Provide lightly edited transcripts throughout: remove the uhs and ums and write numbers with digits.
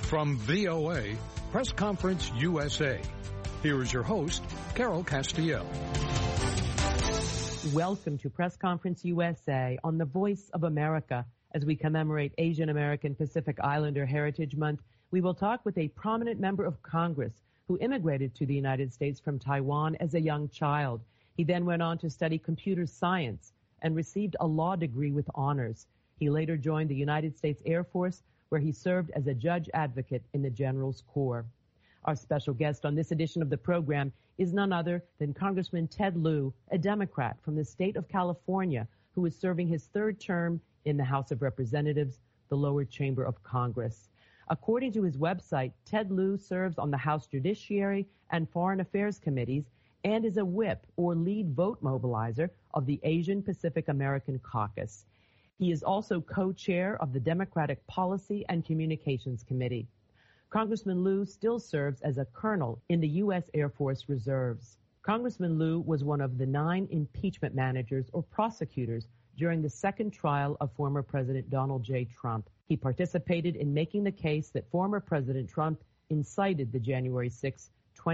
From VOA, Press Conference USA. Here is your host, Carol Castiel. Welcome to Press Conference USA on the Voice of America. As we commemorate Asian American Pacific Islander Heritage Month, we will talk with a prominent member of Congress who immigrated to the United States from Taiwan as a young child. He then went on to study computer science and received a law degree with honors. He later joined the United States Air Force, where he served as a judge advocate in the General's Corps. Our special guest on this edition of the program is none other than Congressman Ted Lieu, a Democrat from the state of California, who is serving his third term in the House of Representatives, the lower chamber of Congress. According to his website, Ted Lieu serves on the House Judiciary and Foreign Affairs Committees and is a whip or lead vote mobilizer of the Asian Pacific American Caucus. He is also co-chair of the Democratic Policy and Communications Committee. Congressman Lieu still serves as a colonel in the U.S. Air Force Reserves. Congressman Lieu was one of the 9 impeachment managers or prosecutors during the second trial of former President Donald J. Trump. He participated in making the case that former President Trump incited the January 6,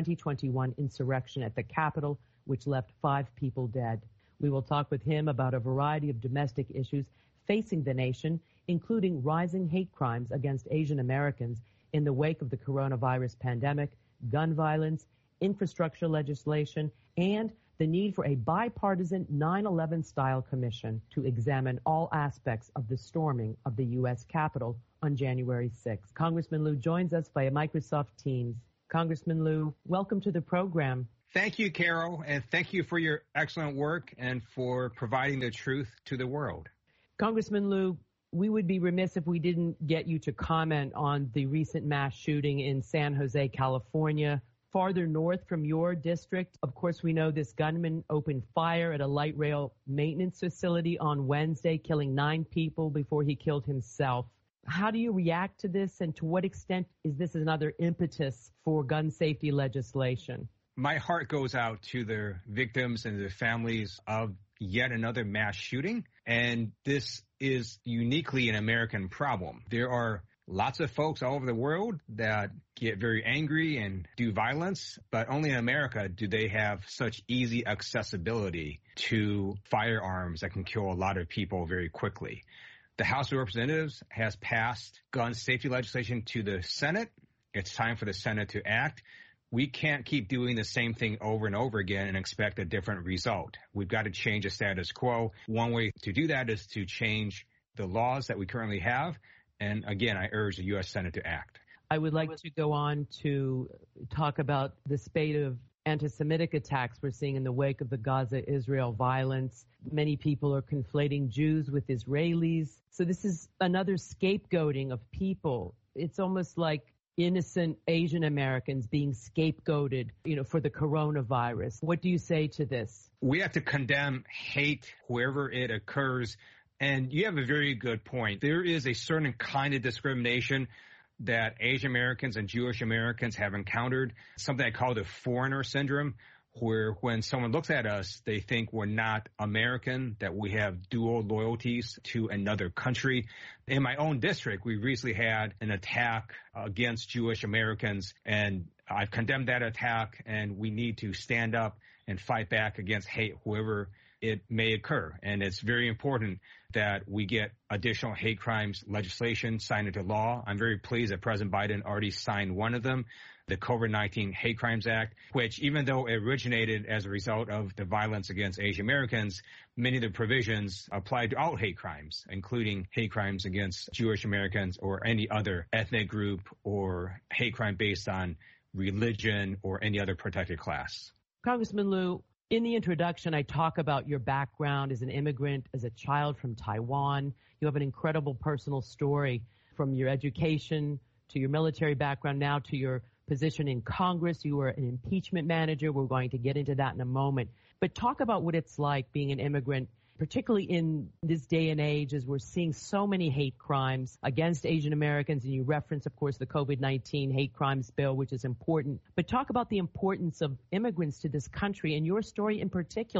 2021 insurrection at the Capitol, which left 5 people dead. We will talk with him about a variety of domestic issues facing the nation, including rising hate crimes against Asian Americans in the wake of the coronavirus pandemic, gun violence, infrastructure legislation, and the need for a bipartisan 9/11-style commission to examine all aspects of the storming of the U.S. Capitol on January 6. Congressman Lieu joins us via Microsoft Teams. Congressman Lieu, welcome to the program. Thank you, Carol, and thank you for your excellent work and for providing the truth to the world. Congressman Lieu, we would be remiss if we didn't get you to comment on the recent mass shooting in San Jose, California, farther north from your district. Of course, we know this gunman opened fire at a light rail maintenance facility on Wednesday, killing 9 people before he killed himself. How do you react to this, and to what extent is this another impetus for gun safety legislation? My heart goes out to the victims and the families of yet another mass shooting, and this is uniquely an American problem. There are lots of folks all over the world that get very angry and do violence, but only in America do they have such easy accessibility to firearms that can kill a lot of people very quickly. The House of Representatives has passed gun safety legislation to the Senate. It's time for the Senate to act. We can't keep doing the same thing over and over again and expect a different result. We've got to change the status quo. One way to do that is to change the laws that we currently have. And again, I urge the U.S. Senate to act. I would like to go on to talk about the spate of anti-Semitic attacks we're seeing in the wake of the Gaza-Israel violence. Many people are conflating Jews with Israelis. So this is another scapegoating of people. It's almost like innocent Asian Americans being scapegoated, for the coronavirus. What do you say to this? We have to condemn hate wherever it occurs. And you have a very good point. There is a certain kind of discrimination that Asian Americans and Jewish Americans have encountered, something I call the foreigner syndrome, where when someone looks at us, they think we're not American, that we have dual loyalties to another country. In my own district, we recently had an attack against Jewish Americans, and I've condemned that attack, and we need to stand up and fight back against hate wherever it may occur. And it's very important that we get additional hate crimes legislation signed into law. I'm very pleased that President Biden already signed one of them, the COVID-19 Hate Crimes Act, which even though it originated as a result of the violence against Asian Americans, many of the provisions apply to all hate crimes, including hate crimes against Jewish Americans or any other ethnic group or hate crime based on religion or any other protected class. Congressman Lieu, in the introduction, I talk about your background as an immigrant, as a child from Taiwan. You have an incredible personal story from your education to your military background, now to your position in Congress. You were an impeachment manager. We're going to get into that in a moment. But talk about what it's like being an immigrant, particularly in this day and age as we're seeing so many hate crimes against Asian Americans. And you reference, of course, the COVID-19 hate crimes bill, which is important. But talk about the importance of immigrants to this country and your story in particular.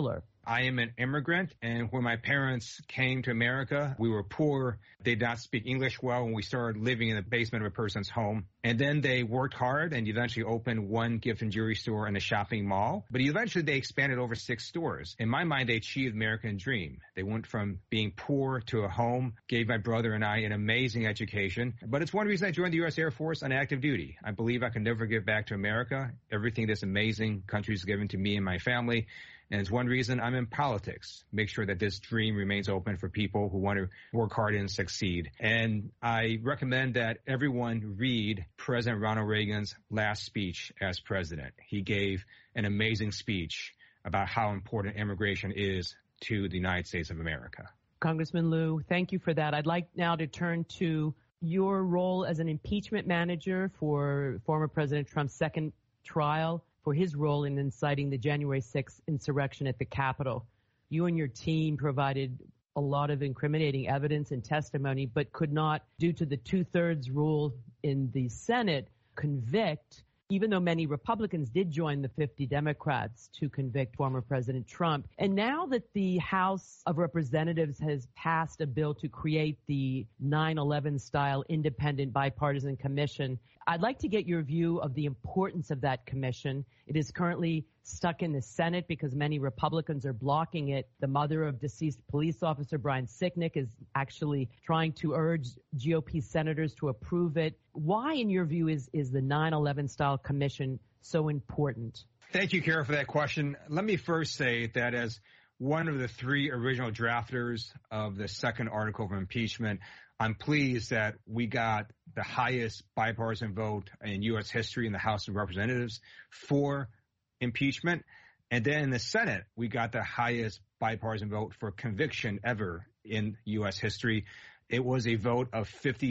I am an immigrant, and when my parents came to America, we were poor. They did not speak English well, and we started living in the basement of a person's home. And then they worked hard and eventually opened one gift and jewelry store in a shopping mall. But eventually they expanded over 6 stores. In my mind, they achieved the American dream. They went from being poor to a home, gave my brother and I an amazing education. But it's one reason I joined the U.S. Air Force on active duty. I believe I can never give back to America everything this amazing country has given to me and my family. And it's one reason I'm in politics. Make sure that this dream remains open for people who want to work hard and succeed. And I recommend that everyone read President Ronald Reagan's last speech as president. He gave an amazing speech about how important immigration is to the United States of America. Congressman Lieu, thank you for that. I'd like now to turn to your role as an impeachment manager for former President Trump's second trial, for his role in inciting the January 6th insurrection at the Capitol. You and your team provided a lot of incriminating evidence and testimony, but could not, due to the 2/3 rule in the Senate, convict, even though many Republicans did join the 50 Democrats to convict former President Trump. And now that the House of Representatives has passed a bill to create the 9/11-style independent bipartisan commission, I'd like to get your view of the importance of that commission. It is currently stuck in the Senate because many Republicans are blocking it. The mother of deceased police officer Brian Sicknick is actually trying to urge GOP senators to approve it. Why, in your view, is the 9/11-style commission so important? Thank you, Kara, for that question. Let me first say that as one of the 3 original drafters of the second article of impeachment, I'm pleased that we got the highest bipartisan vote in U.S. history in the House of Representatives for impeachment. And then in the Senate, we got the highest bipartisan vote for conviction ever in U.S. history. It was a vote of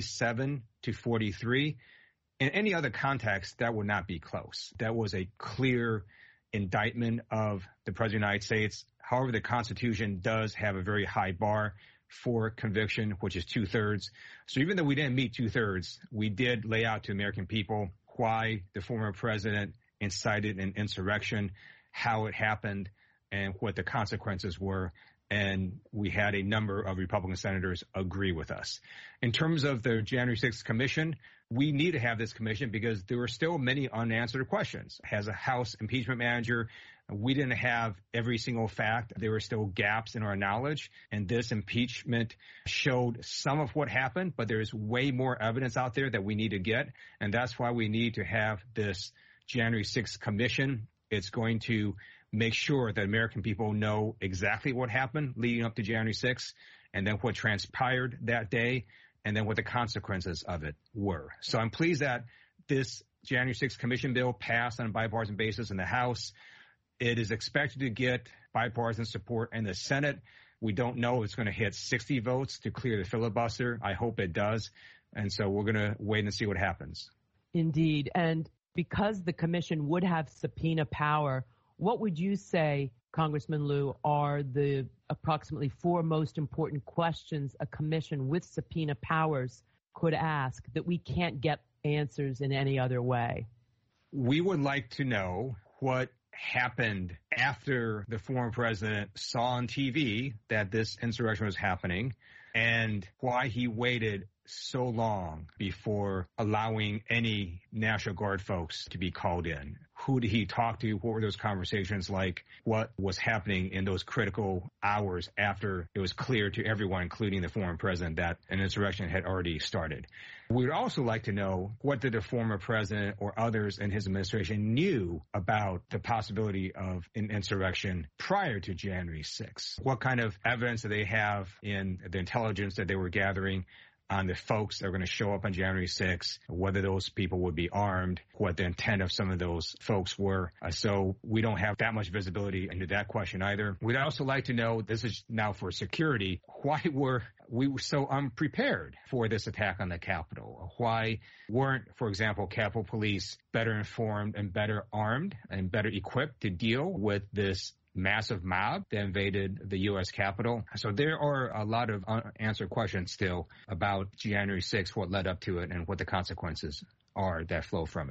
57 to 43. In any other context, that would not be close. That was a clear indictment of the President of the United States. However, the Constitution does have a very high bar for conviction, which is 2/3. So even though we didn't meet 2/3, we did lay out to American people why the former president incited an insurrection, how it happened, and what the consequences were. And we had a number of Republican senators agree with us. In terms of the January 6th commission, we need to have this commission because there were still many unanswered questions. As a House impeachment manager, we didn't have every single fact. There were still gaps in our knowledge, and this impeachment showed some of what happened, but there's way more evidence out there that we need to get, and that's why we need to have this January 6th commission. It's going to make sure that American people know exactly what happened leading up to January 6th, and then what transpired that day, and then what the consequences of it were. So I'm pleased that this January 6th commission bill passed on a bipartisan basis in the House. It is expected to get bipartisan support in the Senate. We don't know if it's going to hit 60 votes to clear the filibuster. I hope it does. And so we're going to wait and see what happens. Indeed. And because the commission would have subpoena power, what would you say, Congressman Lieu, are the approximately 4 most important questions a commission with subpoena powers could ask that we can't get answers in any other way? We would like to know what happened after the former president saw on TV that this insurrection was happening and why he waited so long before allowing any National Guard folks to be called in. Who did he talk to? What were those conversations like? What was happening in those critical hours after it was clear to everyone, including the former president, that an insurrection had already started? We would also like to know what did the former president or others in his administration knew about the possibility of an insurrection prior to January 6th. What kind of evidence do they have in the intelligence that they were gathering on the folks that are going to show up on January 6th, whether those people would be armed, what the intent of some of those folks were. So we don't have that much visibility into that question either. We'd also like to know, this is now for security, why were we so unprepared for this attack on the Capitol? Why weren't, for example, Capitol Police better informed and better armed and better equipped to deal with this massive mob that invaded the U.S. Capitol? So there are a lot of unanswered questions still about January 6th, what led up to it, and what the consequences are that flow from it.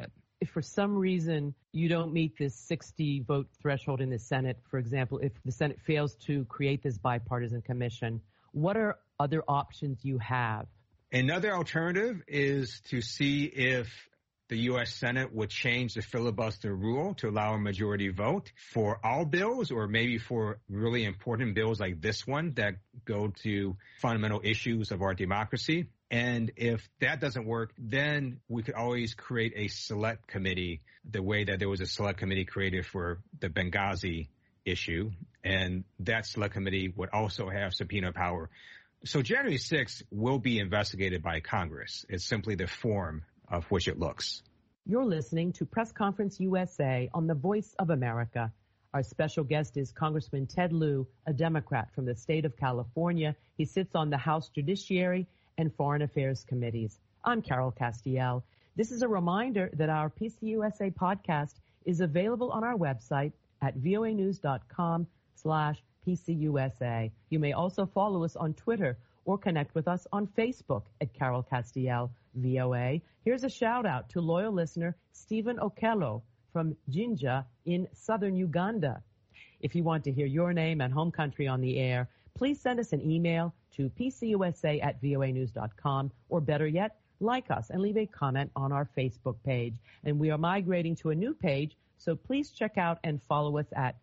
if for some reason you don't meet this 60 vote threshold in the Senate, for example, if the Senate fails to create this bipartisan commission, what are other options you have? Another alternative is to see if the U.S. Senate would change the filibuster rule to allow a majority vote for all bills, or maybe for really important bills like this one that go to fundamental issues of our democracy. And if that doesn't work, then we could always create a select committee, the way that there was a select committee created for the Benghazi issue. And that select committee would also have subpoena power. So January 6th will be investigated by Congress. It's simply the form of which it looks. You're listening to Press Conference USA on the Voice of America. Our special guest is Congressman Ted Lieu, a Democrat from the state of California. He sits on the House Judiciary and Foreign Affairs Committees. I'm Carol Castiel. This is a reminder that our PCUSA podcast is available on our website at voanews.com/PCUSA. You may also follow us on Twitter or connect with us on Facebook at Carol Castiel VOA. Here's a shout out to loyal listener Stephen Okello from Jinja in southern Uganda. If you want to hear your name and home country on the air, please send us an email to pcusa@voanews.com, or better yet, like us and leave a comment on our Facebook page. And we are migrating to a new page, so please check out and follow us at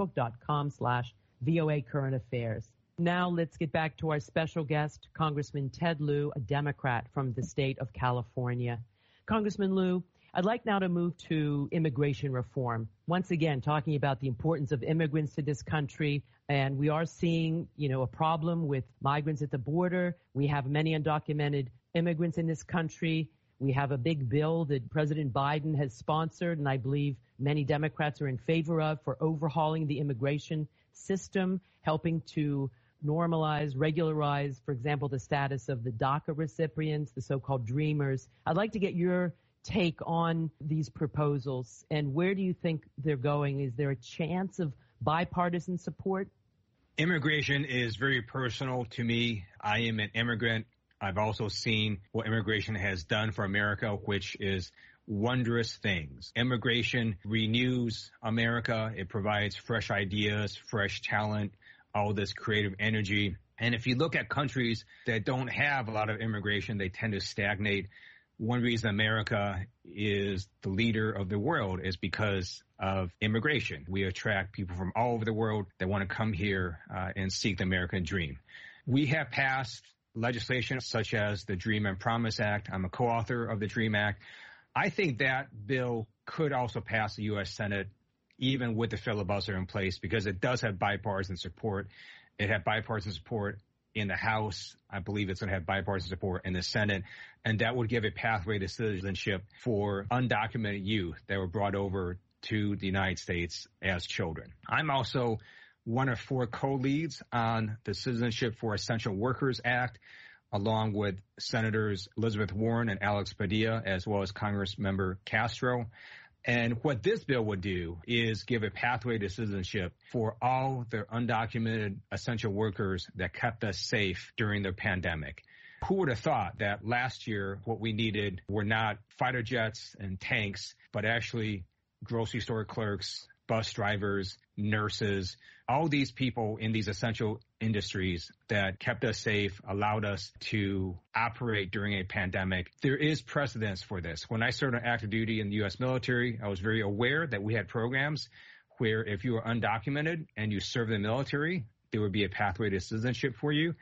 facebook.com/VOA Current Affairs. Now let's get back to our special guest, Congressman Ted Lieu, a Democrat from the state of California. Congressman Lieu, I'd like now to move to immigration reform. Once again, talking about the importance of immigrants to this country. And we are seeing, a problem with migrants at the border. We have many undocumented immigrants in this country. We have a big bill that President Biden has sponsored, and I believe many Democrats are in favor of, for overhauling the immigration system, helping to normalize, regularize, for example, the status of the DACA recipients, the so-called Dreamers. I'd like to get your take on these proposals, and where do you think they're going? Is there a chance of bipartisan support? Immigration is very personal to me. I am an immigrant. I've also seen what immigration has done for America, which is wondrous things. Immigration renews America. It provides fresh ideas, fresh talent, all this creative energy. And if you look at countries that don't have a lot of immigration, they tend to stagnate. One reason America is the leader of the world is because of immigration. We attract people from all over the world that want to come here and seek the American dream. We have passed legislation such as the Dream and Promise Act. I'm a co-author of the Dream Act. I think that bill could also pass the U.S. Senate, even with the filibuster in place, because it does have bipartisan support. It had bipartisan support in the House. I believe it's going to have bipartisan support in the Senate, and that would give a pathway to citizenship for undocumented youth that were brought over to the United States as children. I'm also one of 4 co-leads on the Citizenship for Essential Workers Act, along with Senators Elizabeth Warren and Alex Padilla, as well as Congressmember Castro. And what this bill would do is give a pathway to citizenship for all the undocumented essential workers that kept us safe during the pandemic. Who would have thought that last year what we needed were not fighter jets and tanks, but actually grocery store clerks, bus drivers, nurses, all these people in these essential industries that kept us safe, allowed us to operate during a pandemic. There is precedence for this. When I served on active duty in the U.S. military, I was very aware that we had programs where if you were undocumented and you served in the military, there would be a pathway to citizenship for you.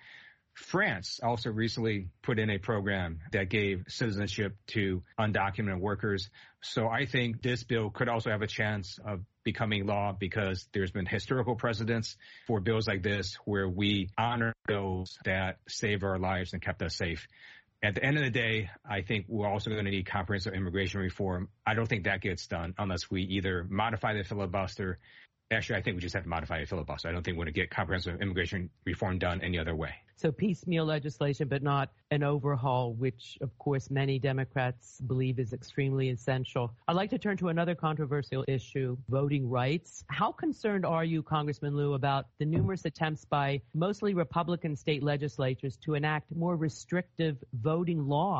France also recently put in a program that gave citizenship to undocumented workers. So I think this bill could also have a chance of becoming law because there's been historical precedents for bills like this where we honor those that saved our lives and kept us safe. At the end of the day, I think we're also going to need comprehensive immigration reform. I don't think that gets done unless we either modify the filibuster. Actually, I think we just have to modify the filibuster. I don't think we're going to get comprehensive immigration reform done any other way. So piecemeal legislation, but not an overhaul, which, of course, many Democrats believe is extremely essential. I'd like to turn to another controversial issue, voting rights. How concerned are you, Congressman Lieu, about the numerous attempts by mostly Republican state legislatures to enact more restrictive voting laws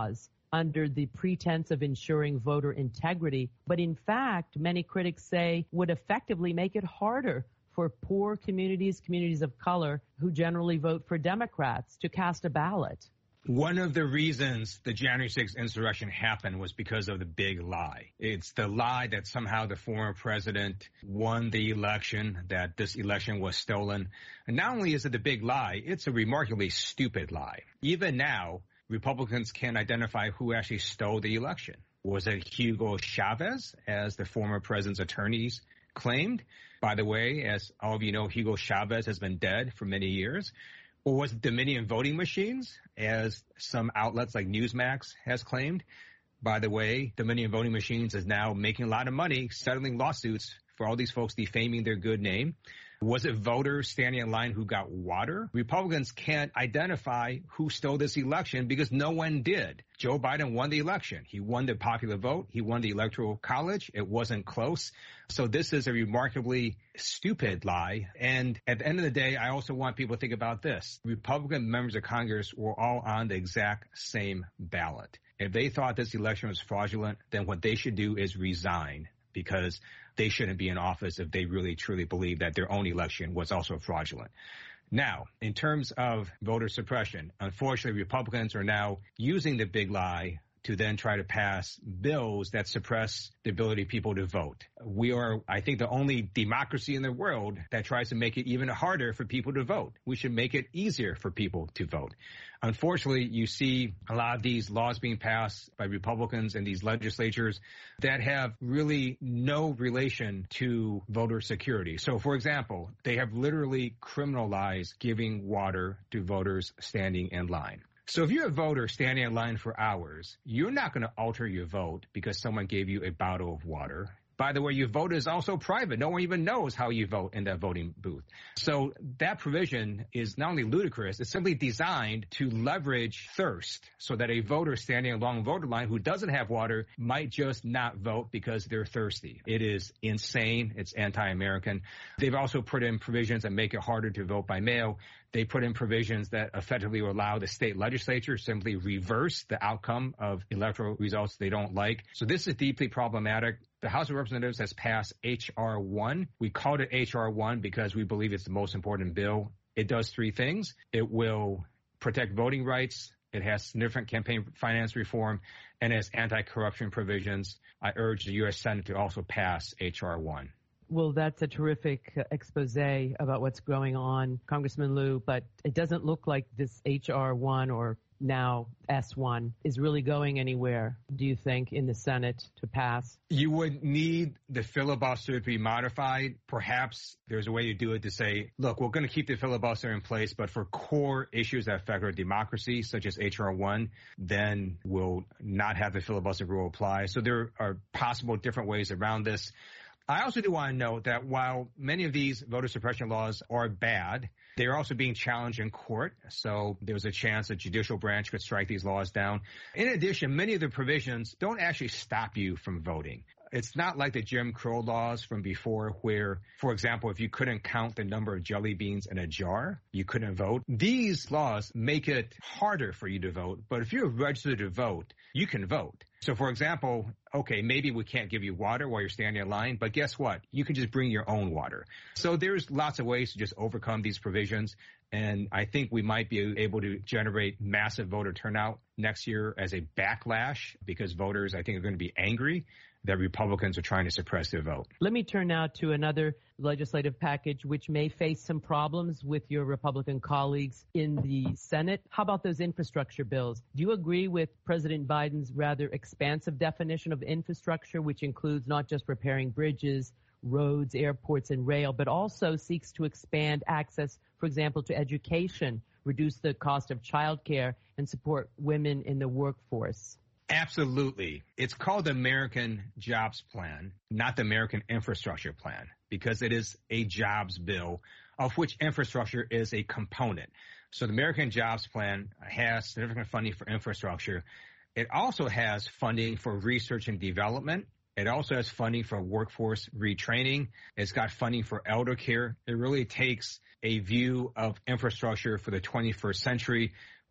under the pretense of ensuring voter integrity, but in fact, many critics say would effectively make it harder for poor communities of color who generally vote for Democrats to cast a ballot. One of the reasons the January 6th insurrection happened was because of the big lie. It's the lie that somehow the former president won the election, that this election was stolen. And not only is it the big lie, it's a remarkably stupid lie. Even now, Republicans can't identify who actually stole the election. Was it Hugo Chavez, as the former president's attorneys claimed? By the way, as all of you know, Hugo Chavez has been dead for many years. Or was it Dominion voting machines, as some outlets like Newsmax has claimed? By the way, Dominion voting machines is now making a lot of money settling lawsuits for all these folks defaming their good name. Was it voters standing in line who got water? Republicans can't identify who stole this election because no one did. Joe Biden won the election. He won the popular vote. He won the Electoral College. It wasn't close. So this is a remarkably stupid lie. And at the end of the day, I also want people to think about this. Republican members of Congress were all on the exact same ballot. If they thought this election was fraudulent, then what they should do is resign, because they shouldn't be in office if they really truly believe that their own election was also fraudulent. Now, in terms of voter suppression, unfortunately, Republicans are now using the big lie to then try to pass bills that suppress the ability of people to vote. We are, I think, the only democracy in the world that tries to make it even harder for people to vote. We should make it easier for people to vote. Unfortunately, you see a lot of these laws being passed by Republicans in these legislatures that have really no relation to voter security. So, for example, they have literally criminalized giving water to voters standing in line. So if you're a voter standing in line for hours, you're not going to alter your vote because someone gave you a bottle of water. By the way, your vote is also private. No one even knows how you vote in that voting booth. So that provision is not only ludicrous, it's simply designed to leverage thirst so that a voter standing along a voter line who doesn't have water might just not vote because they're thirsty. It is insane. It's anti-American. They've also put in provisions that make it harder to vote by mail. They put in provisions that effectively will allow the state legislature to simply reverse the outcome of electoral results they don't like. So this is deeply problematic. The House of Representatives has passed H.R. 1. We called it H.R. 1 because we believe it's the most important bill. It does three things. It will protect voting rights. It has significant campaign finance reform, and it has anti-corruption provisions. I urge the U.S. Senate to also pass H.R. 1. Well, that's a terrific expose about what's going on, Congressman Lieu, but it doesn't look like this H.R. 1 or now S1 is really going anywhere, do you think, in the Senate to pass? You would need the filibuster to be modified. Perhaps there's a way to do it to say, look, we're going to keep the filibuster in place, but for core issues that affect our democracy, such as H.R. 1, then we'll not have the filibuster rule apply. So there are possible different ways around this. I also do want to note that while many of these voter suppression laws are bad, they are also being challenged in court. So there's a chance the judicial branch could strike these laws down. In addition, many of the provisions don't actually stop you from voting. It's not like the Jim Crow laws from before where, for example, if you couldn't count the number of jelly beans in a jar, you couldn't vote. These laws make it harder for you to vote. But if you're registered to vote, you can vote. So, for example, okay, maybe we can't give you water while you're standing in line, but guess what? You can just bring your own water. So there's lots of ways to just overcome these provisions. And I think we might be able to generate massive voter turnout next year as a backlash because voters, I think, are going to be angry that Republicans are trying to suppress their vote. Let me turn now to another legislative package which may face some problems with your Republican colleagues in the Senate. How about those infrastructure bills? Do you agree with President Biden's rather expansive definition of infrastructure, which includes not just repairing bridges, roads, airports, and rail, but also seeks to expand access, for example, to education, reduce the cost of childcare, and support women in the workforce? Absolutely. It's called the American Jobs Plan, not the American Infrastructure Plan, because it is a jobs bill of which infrastructure is a component. So the American Jobs Plan has significant funding for infrastructure. It also has funding for research and development. It also has funding for workforce retraining. It's got funding for elder care. It really takes a view of infrastructure for the 21st century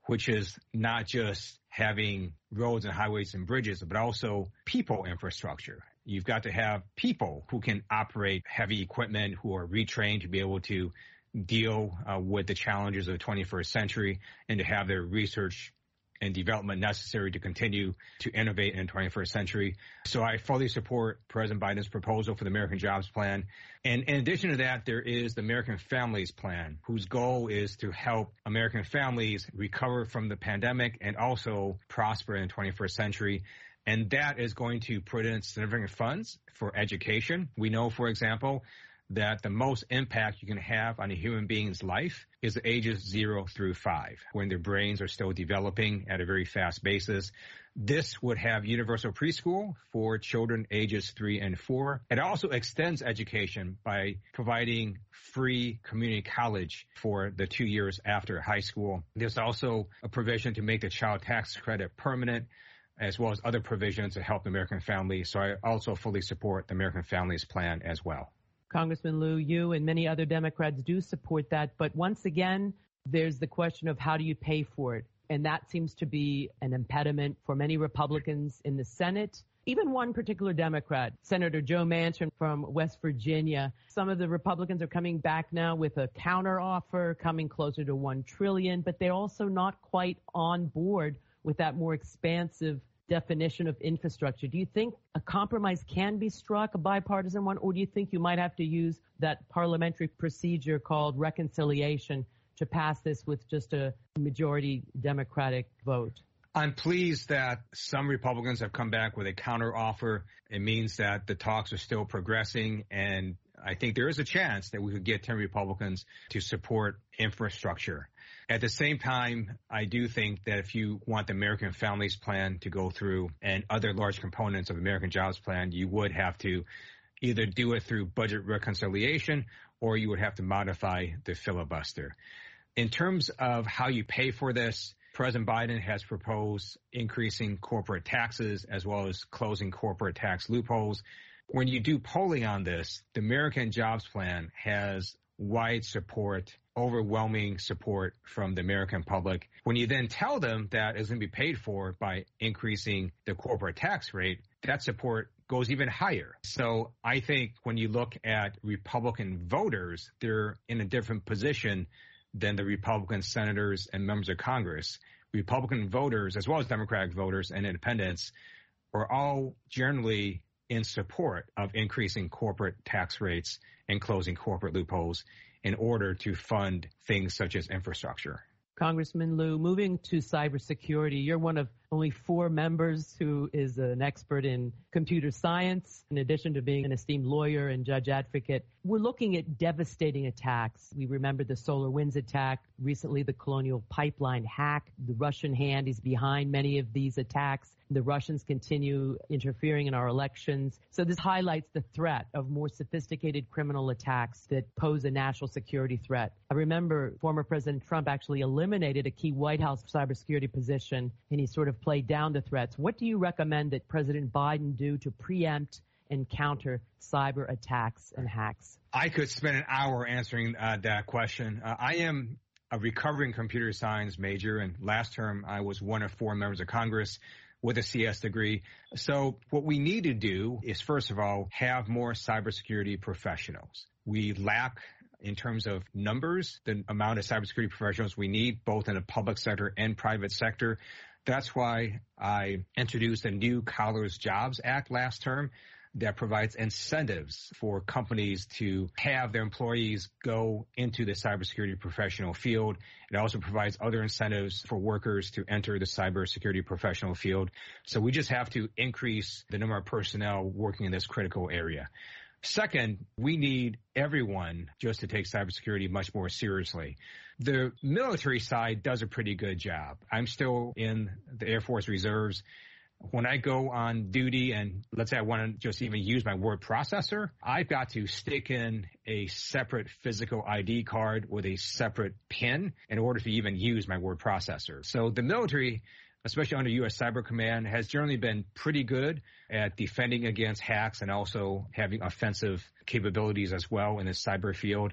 which is not just having roads and highways and bridges, but also people infrastructure. You've got to have people who can operate heavy equipment, who are retrained to be able to deal with the challenges of the 21st century and to have their research and development necessary to continue to innovate in the 21st century. So I fully support President Biden's proposal for the American Jobs Plan. And in addition to that, there is the American Families Plan, whose goal is to help American families recover from the pandemic and also prosper in the 21st century. And that is going to put in significant funds for education. We know, for example, that the most impact you can have on a human being's life is the ages 0 through 5, when their brains are still developing at a very fast basis. This would have universal preschool for children ages 3 and 4. It also extends education by providing free community college for the 2 years after high school. There's also a provision to make the child tax credit permanent, as well as other provisions to help American families. So I also fully support the American Families Plan as well. Congressman Lieu, you and many other Democrats do support that. But once again, there's the question of how do you pay for it? And that seems to be an impediment for many Republicans in the Senate. Even one particular Democrat, Senator Joe Manchin from West Virginia. Some of the Republicans are coming back now with a counteroffer, coming closer to $1 trillion, but they're also not quite on board with that more expansive definition of infrastructure. Do you think a compromise can be struck, a bipartisan one, or do you think you might have to use that parliamentary procedure called reconciliation to pass this with just a majority Democratic vote? I'm pleased that some Republicans have come back with a counteroffer. It means that the talks are still progressing, and I think there is a chance that we could get 10 Republicans to support infrastructure. At the same time, I do think that if you want the American Families Plan to go through and other large components of the American Jobs Plan, you would have to either do it through budget reconciliation or you would have to modify the filibuster. In terms of how you pay for this, President Biden has proposed increasing corporate taxes as well as closing corporate tax loopholes. When you do polling on this, the American Jobs Plan has wide support, overwhelming support from the American public. When you then tell them that it's going to be paid for by increasing the corporate tax rate, that support goes even higher. So I think when you look at Republican voters, they're in a different position than the Republican senators and members of Congress. Republican voters, as well as Democratic voters and independents, are all generally in support of increasing corporate tax rates and closing corporate loopholes in order to fund things such as infrastructure. Congressman Lieu, moving to cybersecurity, you're one of only 4 members who is an expert in computer science, in addition to being an esteemed lawyer and judge advocate. We're looking at devastating attacks. We remember the SolarWinds attack, recently the Colonial Pipeline hack. The Russian hand is behind many of these attacks. The Russians continue interfering in our elections. So this highlights the threat of more sophisticated criminal attacks that pose a national security threat. I remember former President Trump actually eliminated a key White House cybersecurity position, and he sort of played down the threats. What do you recommend that President Biden do to preempt and counter cyber attacks and hacks? I could spend an hour answering that question. I am a recovering computer science major, and last term I was one of 4 members of Congress with a CS degree. So what we need to do is, first of all, have more cybersecurity professionals. We lack, in terms of numbers, the amount of cybersecurity professionals we need, both in the public sector and private sector. That's why I introduced a new College Jobs Act last term that provides incentives for companies to have their employees go into the cybersecurity professional field. It also provides other incentives for workers to enter the cybersecurity professional field. So we just have to increase the number of personnel working in this critical area. Second, we need everyone just to take cybersecurity much more seriously. The military side does a pretty good job. I'm still in the Air Force Reserves. When I go on duty and let's say I want to just even use my word processor, I've got to stick in a separate physical ID card with a separate PIN in order to even use my word processor. So the military, especially under U.S. Cyber Command, has generally been pretty good at defending against hacks and also having offensive capabilities as well in the cyber field.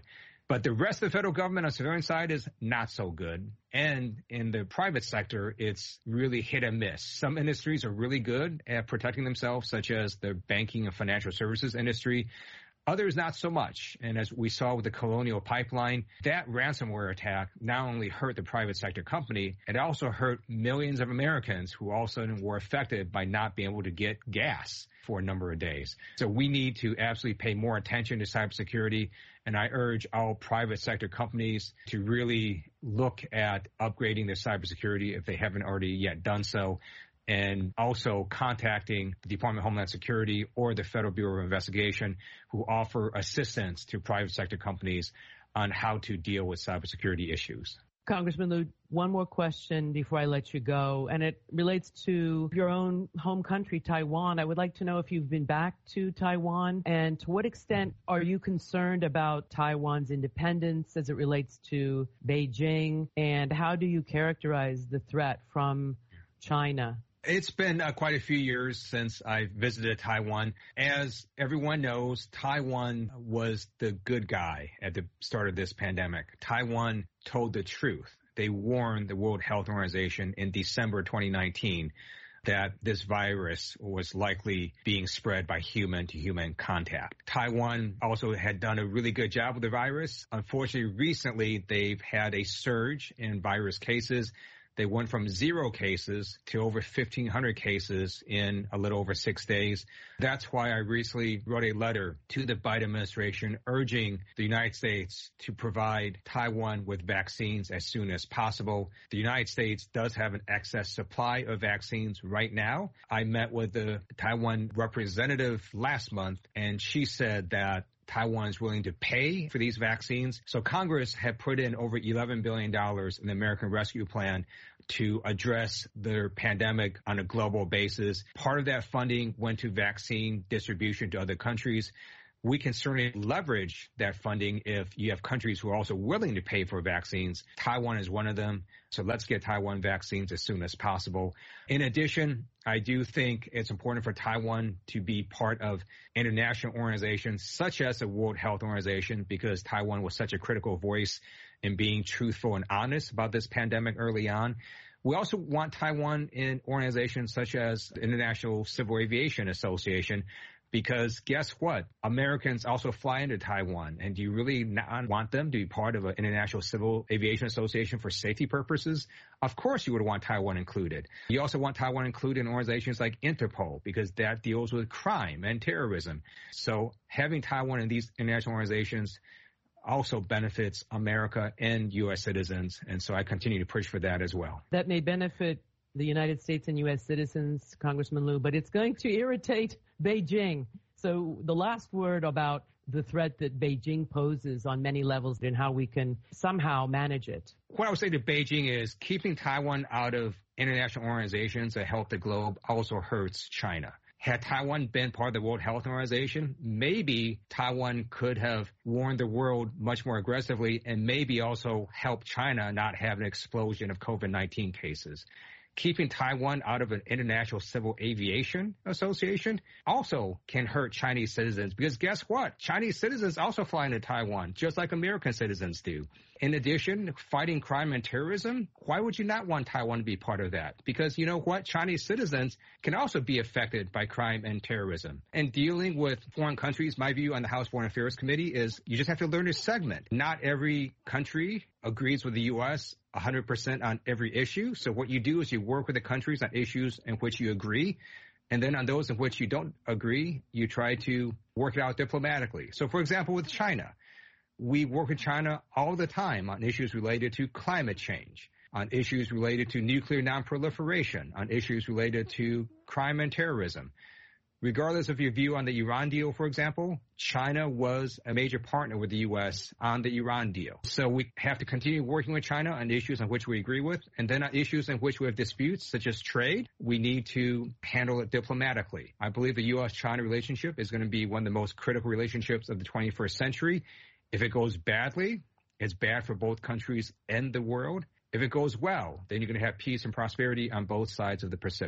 But the rest of the federal government on the civilian side is not so good. And in the private sector, it's really hit and miss. Some industries are really good at protecting themselves, such as the banking and financial services industry. Others not so much. And as we saw with the Colonial Pipeline, that ransomware attack not only hurt the private sector company, it also hurt millions of Americans who all of a sudden were affected by not being able to get gas for a number of days. So we need to absolutely pay more attention to cybersecurity. And I urge all private sector companies to really look at upgrading their cybersecurity if they haven't already yet done so. And also contacting the Department of Homeland Security or the Federal Bureau of Investigation, who offer assistance to private sector companies on how to deal with cybersecurity issues. Congressman Liu, one more question before I let you go, and it relates to your own home country, Taiwan. I would like to know if you've been back to Taiwan, and to what extent are you concerned about Taiwan's independence as it relates to Beijing, and how do you characterize the threat from China? It's been quite a few years since I visited Taiwan. As everyone knows, Taiwan was the good guy at the start of this pandemic. Taiwan told the truth. They warned the World Health Organization in December 2019 that this virus was likely being spread by human-to-human contact. Taiwan also had done a really good job with the virus. Unfortunately, recently, they've had a surge in virus cases. They went from 0 cases to over 1,500 cases in a little over 6 days. That's why I recently wrote a letter to the Biden administration urging the United States to provide Taiwan with vaccines as soon as possible. The United States does have an excess supply of vaccines right now. I met with the Taiwan representative last month, and she said that Taiwan is willing to pay for these vaccines. So Congress had put in over $11 billion in the American Rescue Plan to address the pandemic on a global basis. Part of that funding went to vaccine distribution to other countries. We can certainly leverage that funding if you have countries who are also willing to pay for vaccines. Taiwan is one of them. So let's get Taiwan vaccines as soon as possible. In addition, I do think it's important for Taiwan to be part of international organizations such as the World Health Organization, because Taiwan was such a critical voice in being truthful and honest about this pandemic early on. We also want Taiwan in organizations such as the International Civil Aviation Association, because guess what? Americans also fly into Taiwan. And do you really not want them to be part of an International Civil Aviation Association for safety purposes? Of course you would want Taiwan included. You also want Taiwan included in organizations like Interpol, because that deals with crime and terrorism. So having Taiwan in these international organizations also benefits America and U.S. citizens. And so I continue to push for that as well. That may benefit the United States and U.S. citizens, Congressman Liu, but it's going to irritate Beijing. So the last word about the threat that Beijing poses on many levels and how we can somehow manage it. What I would say to Beijing is keeping Taiwan out of international organizations that help the globe also hurts China. Had Taiwan been part of the World Health Organization, maybe Taiwan could have warned the world much more aggressively and maybe also helped China not have an explosion of COVID-19 cases. Keeping Taiwan out of an International Civil Aviation Association also can hurt Chinese citizens, because guess what? Chinese citizens also fly into Taiwan, just like American citizens do. In addition, fighting crime and terrorism, why would you not want Taiwan to be part of that? Because you know what? Chinese citizens can also be affected by crime and terrorism. And dealing with foreign countries, my view on the House Foreign Affairs Committee is you just have to learn to segment. Not every country agrees with the U.S. 100% on every issue. So what you do is you work with the countries on issues in which you agree. And then on those in which you don't agree, you try to work it out diplomatically. So, for example, with China, we work with China all the time on issues related to climate change, on issues related to nuclear nonproliferation, on issues related to crime and terrorism. Regardless of your view on the Iran deal, for example, China was a major partner with the U.S. on the Iran deal. So we have to continue working with China on issues on which we agree with, and then on issues in which we have disputes, such as trade, we need to handle it diplomatically. I believe the U.S.-China relationship is going to be one of the most critical relationships of the 21st century. If it goes badly, it's bad for both countries and the world. If it goes well, then you're going to have peace and prosperity on both sides of the Pacific.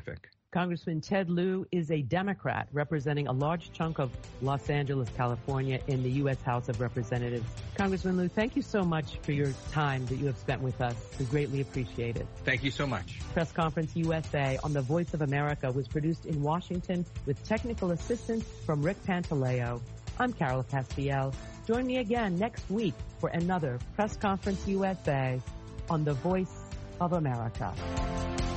Congressman Ted Lieu is a Democrat representing a large chunk of Los Angeles, California in the U.S. House of Representatives. Congressman Lieu, thank you so much for your time that you have spent with us. We greatly appreciate it. Thank you so much. Press Conference USA on the Voice of America was produced in Washington with technical assistance from Rick Pantaleo. I'm Carol Castiel. Join me again next week for another Press Conference USA on the Voice of America.